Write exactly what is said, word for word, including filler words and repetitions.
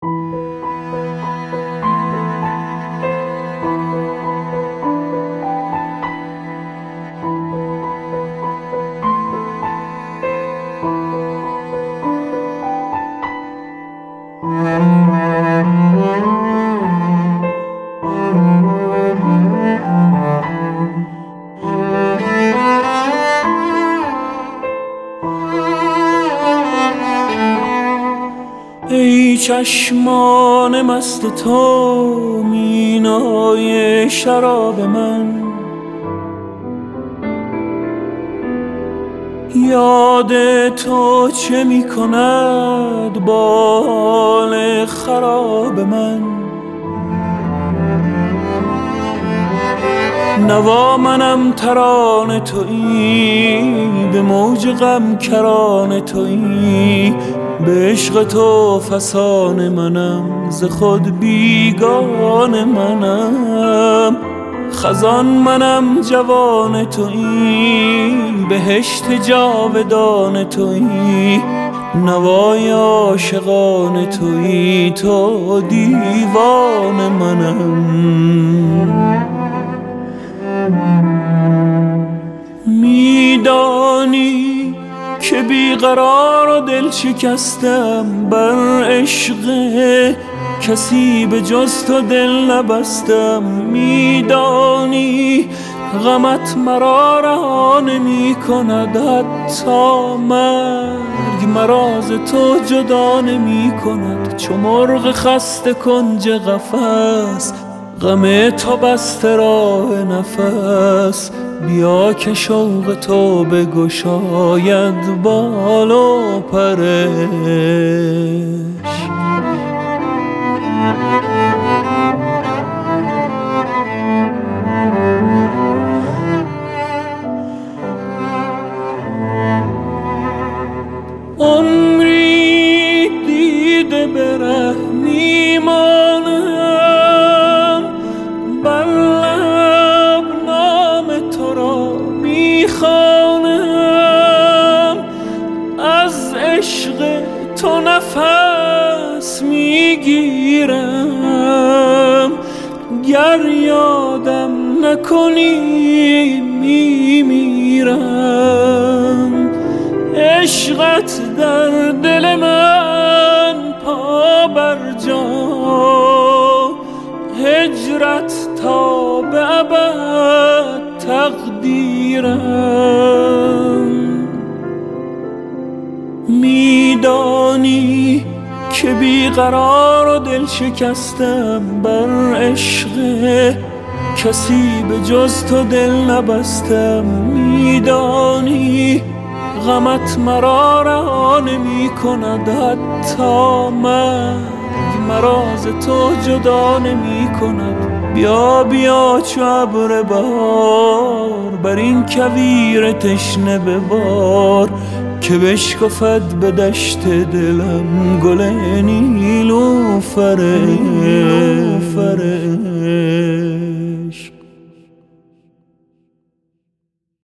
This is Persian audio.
ای چشمان مست تو مینای شراب من، یاد تو چه می کند با حال خراب من. نوا منم ترانه تویی، به موج غم کرانه تویی، به عشق تو فسانه منم، ز خود بیگانه منم. خزان منم جوان تویی، بهشت جاودان تویی، نوای عاشقان تویی، تو دیوان منم. میدانی که بیقرار و دل شکستم بر عشق کسی به جز تو دل نبستم. میدانی غمت مرا رها نمی کند، حتی مرگ مرا ز تو جدا نمی کند. چو مرغ خسته کنج قفس، غم تو بسته راه نفس، بیا که شوق تو بگشاید بال و پرش. عمری دیده به ره میمانم، بر لب نام تو را میخوانم. از عشق تو نفس میگیرم، گر یادم نکنی میمیرم. عشقت در دل من پا بر جا، هجرت تا به ابد تقدیرم. میدانی که بیقرار و دل شکستم بر عشق کسی به جز تو دل نبستم. میدانی غمت مرا رها نمی کند، حتی مرگ مرا ز تو جدا نمی کند. بیا بیا چو ابر بهار، بر این کویر تشنه ببار، که بشکفد به دشت دلم گل نیلوفر.